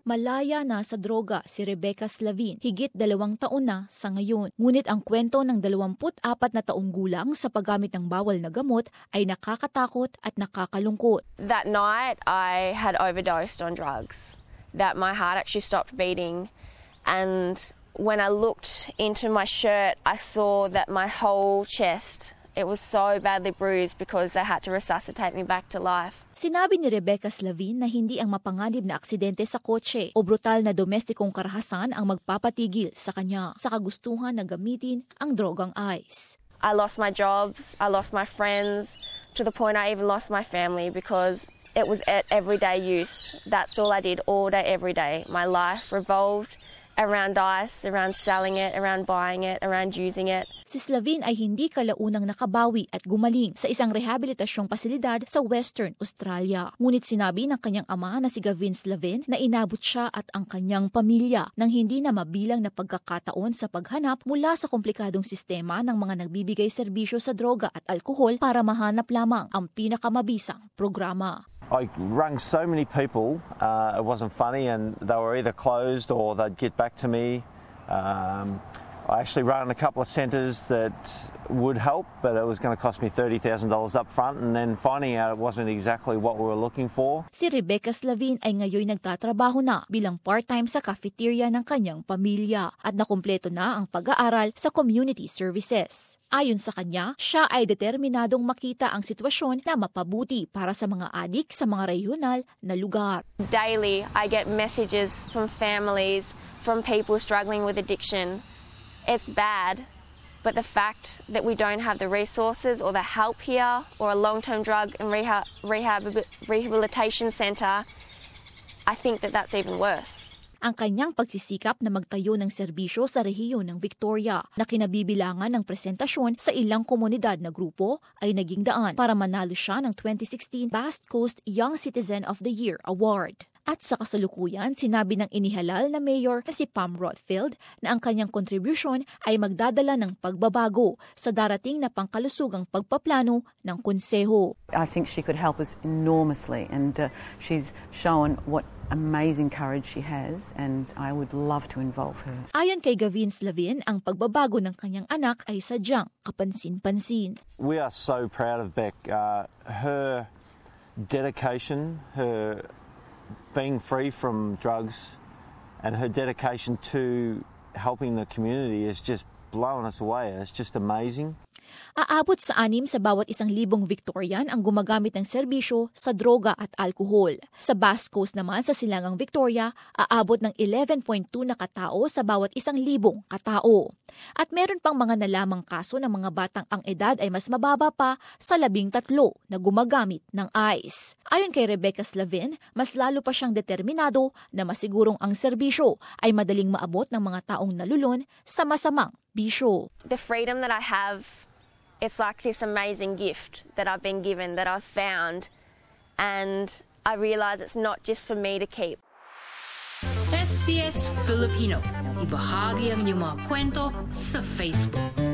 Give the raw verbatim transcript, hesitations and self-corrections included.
Malaya na sa droga si Rebecca Slavin, higit dalawang taon na sa ngayon. Ngunit ang kwento ng dalawampu't apat na taong gulang sa paggamit ng bawal na gamot ay nakakatakot at nakakalungkot. That night, I had overdosed on drugs. That my heart actually stopped beating. And when I looked into my shirt, I saw that my whole chest, it was so badly bruised because they had to resuscitate me back to life. Sinabi ni Rebecca Slavin na hindi ang mapanganib na aksidente sa kotse o brutal na domestikong karahasan ang magpapatigil sa kanya sa kagustuhan na gamitin ang drogang ice. I lost my jobs, I lost my friends, to the point I even lost my family because it was at everyday use. That's all I did all day, every day. My life revolved around ice, around selling it, around buying it, around using it. Si Slavin ay hindi kalaunang nakabawi at gumaling sa isang rehabilitasyong pasilidad sa Western Australia. Ngunit sinabi ng kanyang ama na si Gavin Slavin na inabot siya at ang kanyang pamilya nang hindi na mabilang na pagkakataon sa paghanap mula sa komplikadong sistema ng mga nagbibigay serbisyo sa droga at alkohol para mahanap lamang ang pinakamabisang programa. I rang so many people, uh, it wasn't funny, and they were either closed or they'd get back to me. Um, I actually ran a couple of centres that would help, but it was going to cost me thirty thousand dollars up front, and then finding out it wasn't exactly what we were looking for. Si Rebecca Slavin ay ngayon nagtatrabaho na bilang part-time sa cafeteria ng kanyang pamilya at nakumpleto na ang pag-aaral sa community services. Ayon sa kanya, siya ay determinadong makita ang sitwasyon na mapabuti para sa mga adik sa mga regional na lugar. Daily, I get messages from families, from people struggling with addiction. It's bad, but the fact that we don't have the resources or the help here or a long-term drug and rehab, rehab rehabilitation centre, I think that that's even worse. Ang kanyang pagsisikap na magtayo ng serbisyo sa rehiyon ng Victoria na kinabibilangan ng presentasyon sa ilang komunidad na grupo ay naging daan para manalo siya ng twenty sixteen Basque Coast Young Citizen of the Year Award. At sa kasalukuyan, sinabi ng inihalal na mayor na si Pam Rothfield na ang kanyang kontribusyon ay magdadala ng pagbabago sa darating na pangkalusugang pagpaplano ng konseho. I think she could help us enormously, and uh, she's shown what amazing courage she has, and I would love to involve her. Ayon kay Gavin Slavin, ang pagbabago ng kanyang anak ay sadyang kapansin-pansin. We are so proud of Beck. Uh, her dedication, her being free from drugs, and her dedication to helping the community is just blowing us away. It's just amazing. Aabot sa anim sa bawat isang libong Victorian ang gumagamit ng serbisyo sa droga at alkohol. Sa Basque Coast naman sa Silangang Victoria, aabot ng eleven point two na katao sa bawat isang libong katao. At meron pang mga nalamang kaso ng mga batang ang edad ay mas mababa pa sa labing tatlo na gumagamit ng ice. Ayon kay Rebecca Slavin, mas lalo pa siyang determinado na masigurong ang serbisyo ay madaling maabot ng mga taong nalulun sa masamang bisyo. The freedom that I have, it's like this amazing gift that I've been given, that I've found, and I realize it's not just for me to keep. S B S Filipino, ibahagi ang inyong mga kwento sa Facebook.